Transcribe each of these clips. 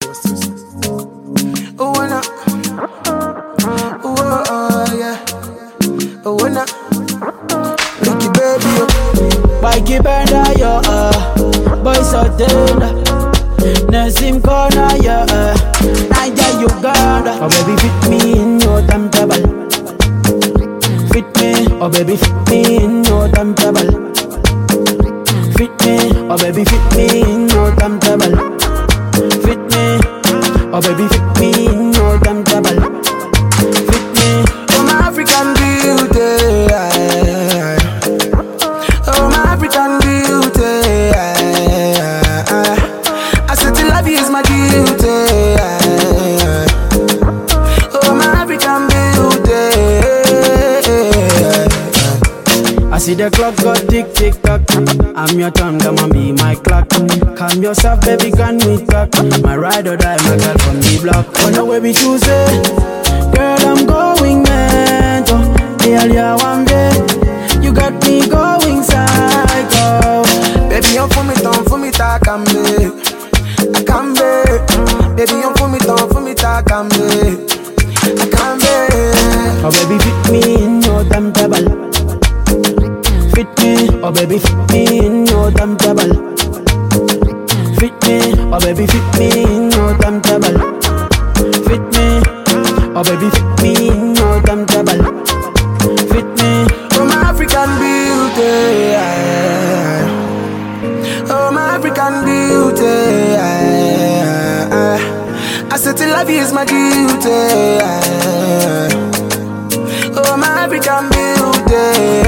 Oh, wanna. Oh, yeah. Oh, wanna. Ricky baby, Mikey Bender, boy so tender. Nasim Corner, Niger, Uganda. Oh baby, fit me in your timetable. Fit me, oh baby, fit me in your timetable. Fit me, oh baby, fit me in your timetable. Fit me, oh baby, fit me in your timetable. Fit me, oh my African beauty. Oh my African beauty. I said to love you is my duty. Oh my African beauty. I see the clock go tick tick tock. I'm your tongue, come on be my clock. Calm yourself, baby, can we talk? My ride or die, my girl from the block. Oh no, where we choose it. Girl, I'm going mental. Girl, one day. You got me going psycho. Baby, you for me, I can be. I can be. Baby, you for me, I can be. I can be. Oh baby, fit me in your timetable. Fit me, oh baby, fit me in your timetable. Fit me, oh baby, fit me in your timetable. Fit me, oh baby, fit me in your timetable. Fit me, oh my African beauty. Oh my African beauty. I said to love you is my duty. Oh my African beauty.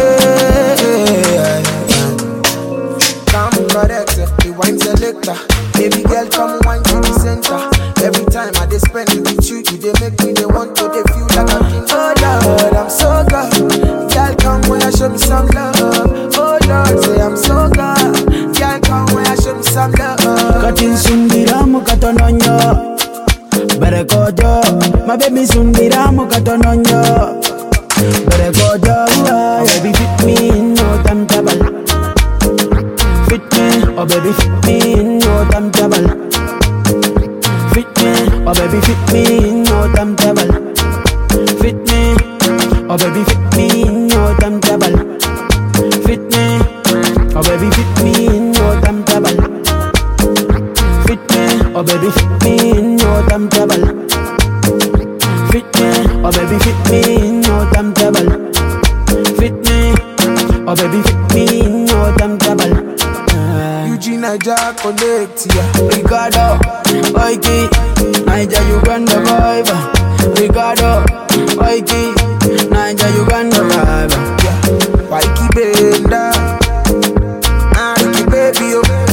Come correct, the wine selector. Baby girl, come wine to the center. Every time I spend it with you, they make me they want to they feel like a king. Oh Lord, I'm so good. Girl, come when I show me some love. Oh Lord, say I'm so good. Girl, come when I show me some love. Katin sundiramu katononyo. Berekojo, my baby sundiramu katononyo. Berekojo, baby fit me in no timetable. Fit me, oh baby fit me in no timetable. Fit me, oh baby fit me in no timetable. Fit me, oh baby fit me in no timetable. Fit me, oh baby fit me in no timetable. Fit me, oh baby fit me in no timetable. Fit me, oh baby fit me in no timetable. Fit me, oh baby fit me in no timetable. Eugene Niger connect ya. Ricardo, Oiki, Niger Uganda vibe. Ricardo, Oiki, Niger Uganda vibe. Mikey Bender, Ricky baby.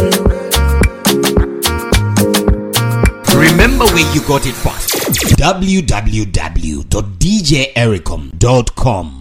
Remember where you got it first. www.djericom.com